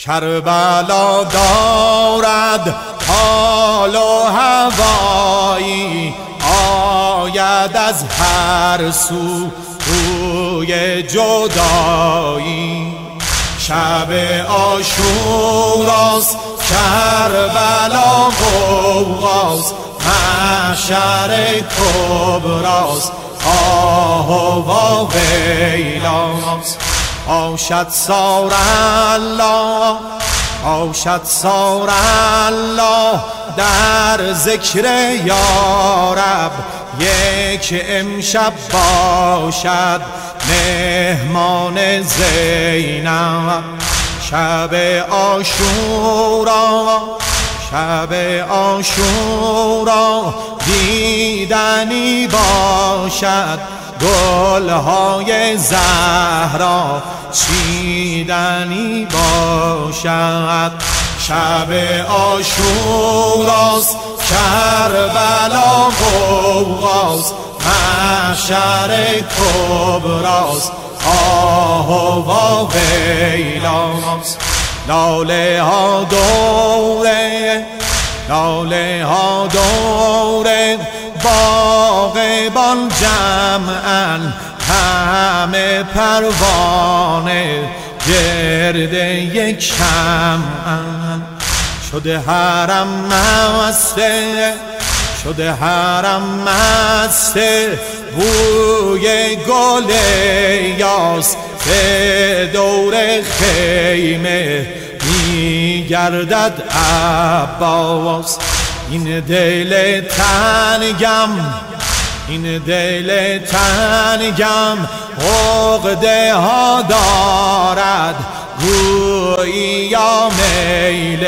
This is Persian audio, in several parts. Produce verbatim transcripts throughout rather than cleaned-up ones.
کربلا دارد حال و هوایی، آید از هر سو روی جدایی. شب عاشوراست کربلا غوغاست، محشر کبراست آه و ویلاست. آشد سار الله، آشد سار الله در ذکر یارب، یک امشب باشد مهمان زینب. شب عاشورا، شب عاشورا دیدنی باشد، گلهای زهرا چیدنی باشد. شب عاشوراست کربلا غوغاست، محشر کبراست آه و ویلاست. لاله ها دوره، لاله ها دوره باغبان جمعن، همه پروانه گرد یک شمعن. شده حرم مسته، شده حرم مسته، بوی گل یاس به دور خیمه میگردد عباس. این دل تنگم، این دل تنگم عقده ها دارد، گویی یا میل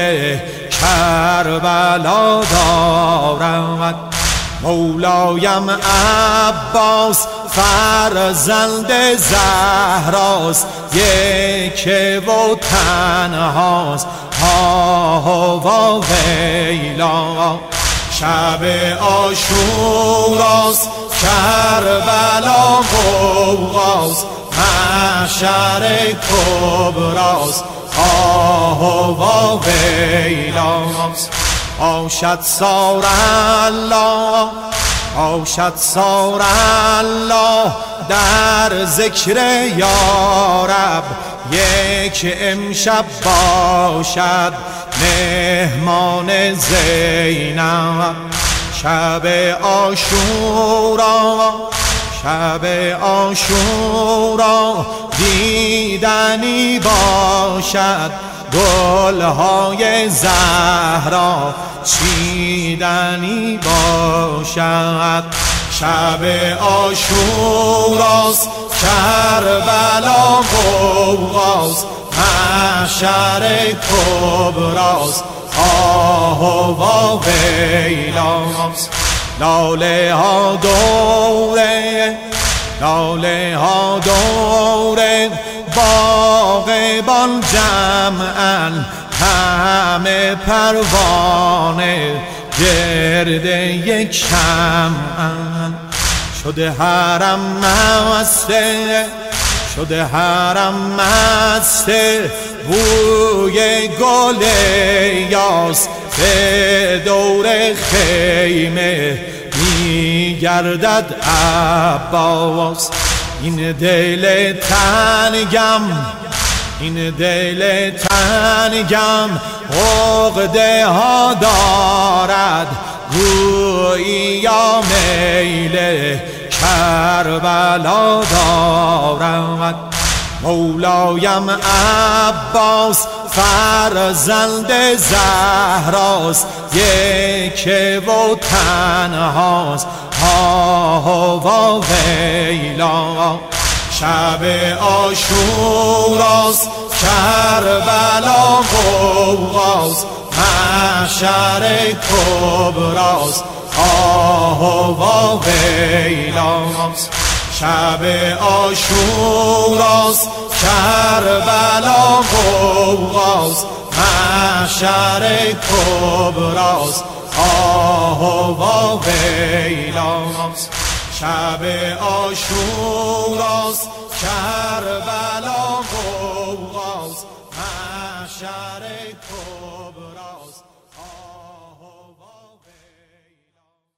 کربلا دارد. مولایم عباس فرزند زهراست، یک و تنهاست آه و ویلا. شب عاشوراست کربلا غوغاست، محشر کبراست آه و ویلاست. آشد سار الله، آشد سار الله در ذکر یارب، یک امشب باشد مهمان زینب. شب عاشورا، شب عاشورا دیدنی باشد، گلهای زهرا چیدنی باشد. شب عاشوراست کربلا غوغاست، محشر کبراست آه و ویلاست. لاله ها دوره، لاله ها دوره باغبان جمعن، همه پروانه گرد یک شمعن. شده حرم مسته، شده حرم مسته، بوی گل یاس به دور خیمه میگردد عباس. این دل تنگم، این دل تنگم عقده ها دارد، گویی یا میل کربلا دارد. مولایم عباس فرزند زهراست، یک و تنهاست آه و ویلا. شب عاشوراست کربلا غوغاست، محشر کبراست آه و ویلاست. شب عاشوراست کربلا غوغاست، محشر کبراست آه و ویلاست. شب عاشوراست کربلا غوغاست. محشر کبراست